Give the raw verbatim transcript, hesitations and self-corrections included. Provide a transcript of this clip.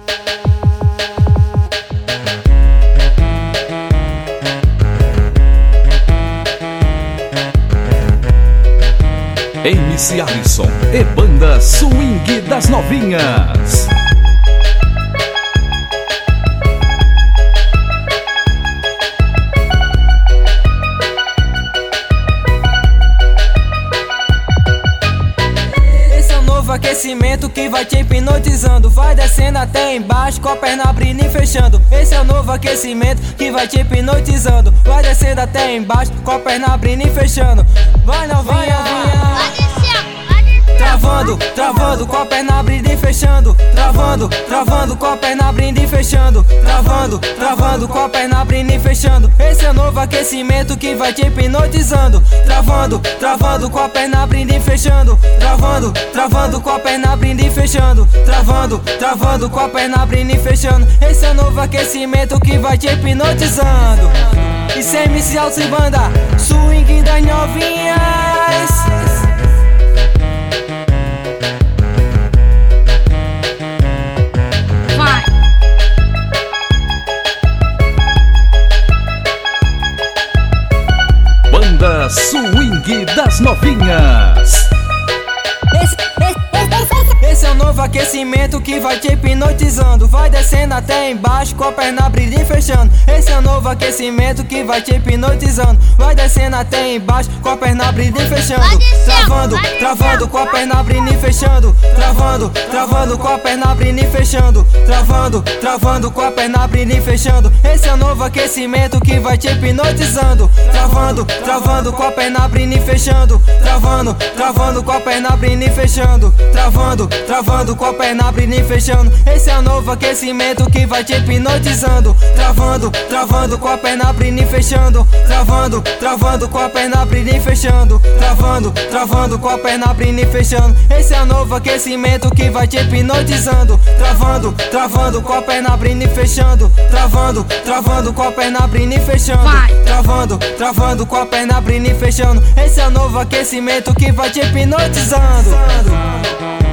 M C Alisson e banda Swing das Novinhas. Esse é o novo aquecimento que vai te hipnotizando. Vai descendo até embaixo com a perna abrindo e fechando. Esse é o novo aquecimento que vai te hipnotizando. Vai descendo até embaixo com a perna abrindo e fechando. Vai novinha, novinha. Travando, travando, com a perna abrindo e fechando. Travando, travando, com a perna abrindo e fechando. Travando, travando, com a perna abrindo e fechando. Esse é o novo aquecimento que vai te hipnotizando. Travando, travando, com a perna abrindo e fechando. Travando, travando, com a perna abrindo e fechando. Travando, travando, com a perna abrindo e fechando. Esse é o novo aquecimento que vai te hipnotizando. E sem M C Alisson e banda Swing das Novinhas. Banda Swing das Novinhas. Esse, esse, esse é o novo aquecimento que vai te hipnotizando. Vai descendo até embaixo com a perna abrindo e fechando. Esse é o novo aquecimento que vai te hipnotizando. Vai descendo até embaixo com a perna abrindo e fechando. Travando, travando, com a perna abrindo e fechando. Travando, travando, com a perna abrindo e fechando. Travando, travando, com a perna abrindo e fechando. Esse é o novo aquecimento que vai te hipnotizando. Travando, travando, com a perna abrindo e fechando. Travando, travando, com a perna abrindo e fechando. Travando, travando, com a perna abrindo e fechando. Esse é o novo aquecimento que vai te hipnotizando. Travando, travando, com a perna abrindo e fechando. Travando, travando, com a perna abrindo e fechando. Travando, travando, com a perna abrindo e fechando. Esse é o novo aquecimento que vai te hipnotizando. Travando, travando, com a perna abrindo e fechando. Travando, travando, com a perna abrindo e fechando. Travando, travando, com a perna abrindo e fechando. Esse é o novo aquecimento que vai te hipnotizando.